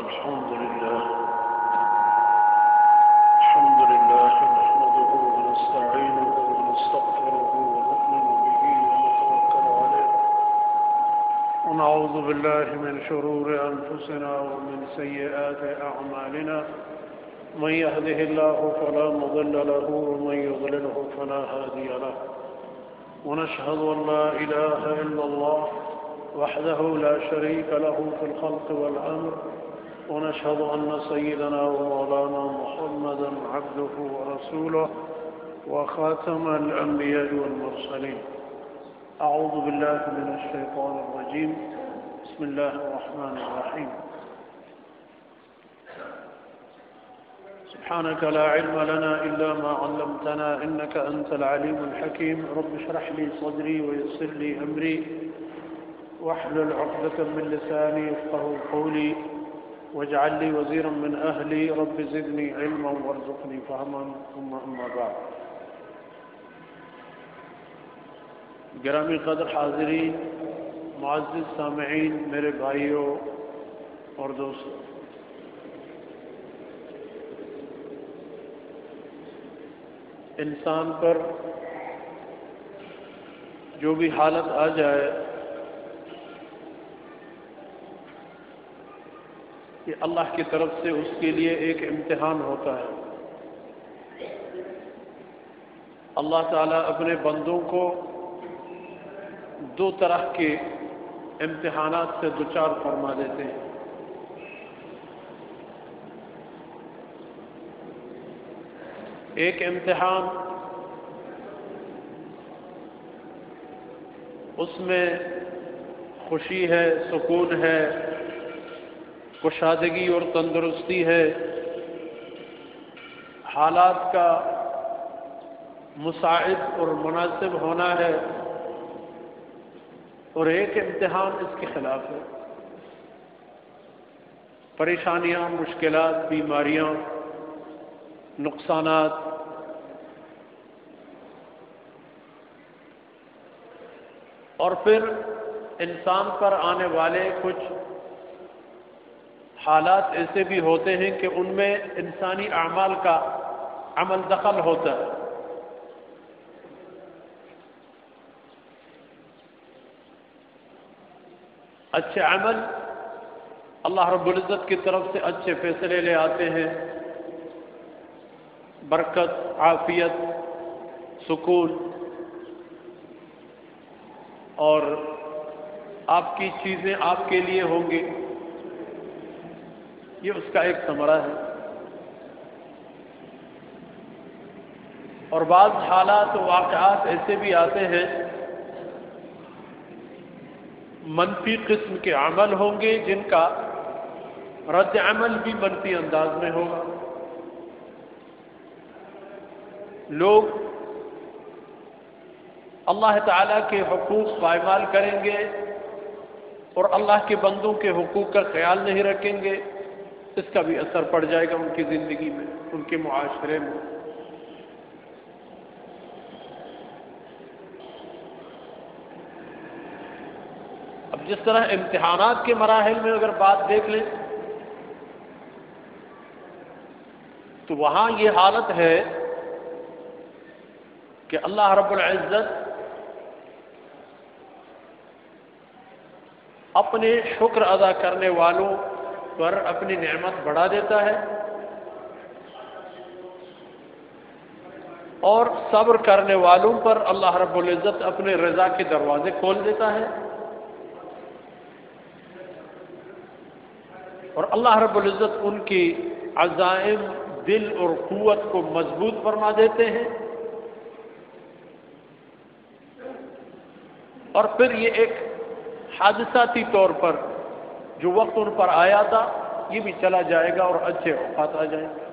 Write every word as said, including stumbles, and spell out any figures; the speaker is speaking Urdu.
الحمد لله الحمد لله نحمده ونستعينه ونستغفره ونؤمن به ونتوكل عليه ونعوذ بالله من شرور أنفسنا ومن سيئات أعمالنا من يهده الله فلا مضل له ومن يضلله فلا هادي له ونشهد أن لا إله إلا الله وحده لا شريك له في الخلق والأمر ونشهد أن سيدنا ومولانا محمدا عبده ورسوله وخاتم الأنبياء والمرسلين. أعوذ بالله من الشيطان الرجيم. بسم الله الرحمن الرحيم. سبحانك لا علم لنا إلا ما علمتنا إنك أنت العليم الحكيم. رب اشرح لي صدري ويسر لي أمري واحلل عقدة من لساني يفقهوا قولي واجعل لي وزيرا من أهلي رب زدني علما وارزقني فهما ثم أما بعد. گرامی قدر حاضرین، معزز سامعین، میرے بھائیوں اور دوستوں، انسان پر جو بھی حالت آ جائے یہ اللہ کی طرف سے اس کے لیے ایک امتحان ہوتا ہے. اللہ تعالیٰ اپنے بندوں کو دو طرح کے امتحانات سے دوچار فرما دیتے ہیں. ایک امتحان اس میں خوشی ہے، سکون ہے، کشادگی اور تندرستی ہے، حالات کا مساعد اور مناسب ہونا ہے، اور ایک امتحان اس کے خلاف ہے. پریشانیاں، مشکلات، بیماریاں، نقصانات. اور پھر انسان پر آنے والے کچھ حالات ایسے بھی ہوتے ہیں کہ ان میں انسانی اعمال کا عمل دخل ہوتا ہے. اچھے عمل اللہ رب العزت کی طرف سے اچھے فیصلے لے آتے ہیں، برکت، عافیت، سکون، اور آپ کی چیزیں آپ کے لیے ہوں گی. یہ اس کا ایک ثمرہ ہے. اور بعض حالات و واقعات ایسے بھی آتے ہیں، منفی قسم کے عمل ہوں گے جن کا رد عمل بھی منفی انداز میں ہوگا. لوگ اللہ تعالیٰ کے حقوق پائمال کریں گے اور اللہ کے بندوں کے حقوق کا خیال نہیں رکھیں گے. اس کا بھی اثر پڑ جائے گا ان کی زندگی میں، ان کے معاشرے میں. اب جس طرح امتحانات کے مراحل میں اگر بات دیکھ لیں تو وہاں یہ حالت ہے کہ اللہ رب العزت اپنے شکر ادا کرنے والوں پر اپنی نعمت بڑھا دیتا ہے اور صبر کرنے والوں پر اللہ رب العزت اپنے رضا کے دروازے کھول دیتا ہے. اور اللہ رب العزت ان کی عزائم، دل اور قوت کو مضبوط فرما دیتے ہیں. اور پھر یہ ایک حادثاتی طور پر جو وقت ان پر آیا تھا یہ بھی چلا جائے گا اور اچھے اوقات آ جائیں گے.